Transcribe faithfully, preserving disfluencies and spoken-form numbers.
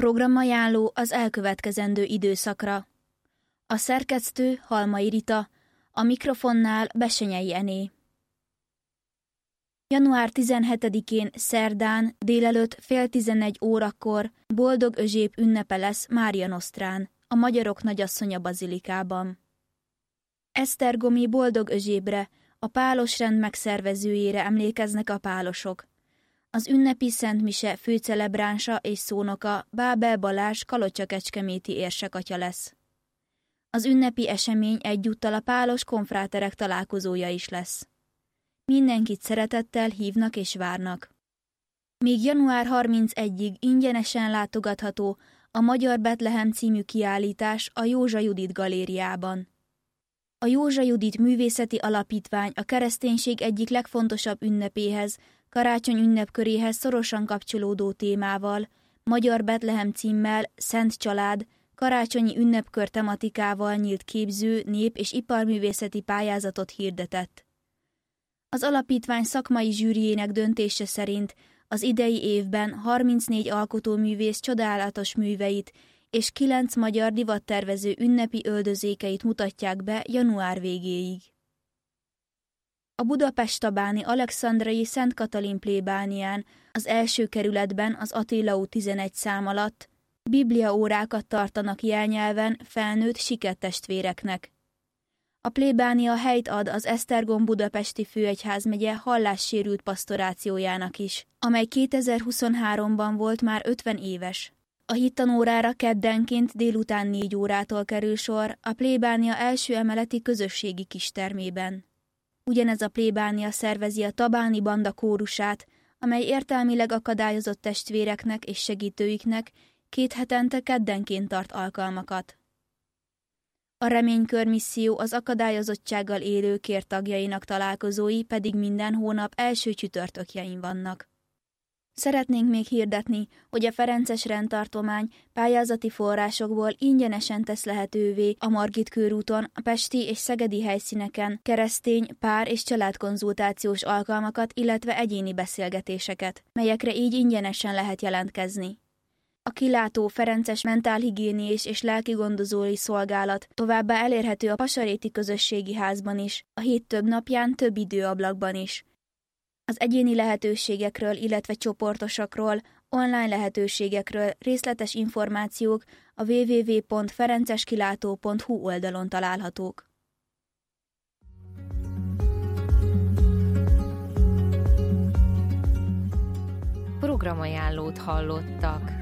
Programajánló az elkövetkezendő időszakra. A szerkesztő Halmai Rita, a mikrofonnál Bessenyei Ené. január tizenhetedikén szerdán délelőtt fél tizenegy órakor Boldog Özsép ünnepe lesz Mária Nosztrán, a Magyarok Nagyasszonya bazilikában. Esztergomi Boldog Özsébre, a pálosrend megszervezőjére emlékeznek a pálosok. Az ünnepi szentmise főcelebránsa és szónoka Bábel Balázs kalocsa-kecskeméti érsekatya lesz. Az ünnepi esemény egyúttal a pálos konfráterek találkozója is lesz. Mindenkit szeretettel hívnak és várnak. Még január harmincegyedikéig ingyenesen látogatható a Magyar Betlehem című kiállítás a Józsa Judit galériában. A Józsa Judit Művészeti Alapítvány a kereszténység egyik legfontosabb ünnepéhez, karácsony ünnepköréhez szorosan kapcsolódó témával, Magyar Betlehem címmel Szent Család, karácsonyi ünnepkör tematikával nyílt képző, nép- és iparművészeti pályázatot hirdetett. Az alapítvány szakmai zsűriének döntése szerint az idei évben harmincnégy alkotóművész csodálatos műveit és kilenc magyar divattervező ünnepi öltözékeit mutatják be január végéig. A budapest-tabáni Alexandrai Szent Katalin plébánián az első kerületben az Attila út tizenegy szám alatt bibliaórákat tartanak jelnyelven felnőtt sikettestvéreknek. A plébánia helyt ad az Esztergom-Budapesti Főegyházmegye hallássérült pasztorációjának is, amely kétezer-huszonháromban volt már ötven éves. A hittanórára keddenként délután négy órától kerül sor a plébánia első emeleti közösségi kistermében. Ugyanez a plébánia szervezi a tabáni banda kórusát, amely értelmileg akadályozott testvéreknek és segítőiknek két hetente keddenként tart alkalmakat. A Reménykör misszió az akadályozottsággal élő kér tagjainak találkozói pedig minden hónap első csütörtökjein vannak. Szeretnénk még hirdetni, hogy a ferences rendtartomány pályázati forrásokból ingyenesen tesz lehetővé a Margit körúton, a pesti és szegedi helyszíneken keresztény, pár- és családkonzultációs alkalmakat, illetve egyéni beszélgetéseket, melyekre így ingyenesen lehet jelentkezni. A kilátó ferences mentálhigiéniés és lelkigondozói szolgálat továbbá elérhető a Pasaréti Közösségi Házban is, a hét több napján több időablakban is. Az egyéni lehetőségekről, illetve csoportosakról, online lehetőségekről részletes információk a double-u double-u double-u pont ferenceskilátó pont hu oldalon találhatók. Programajánlót hallottak.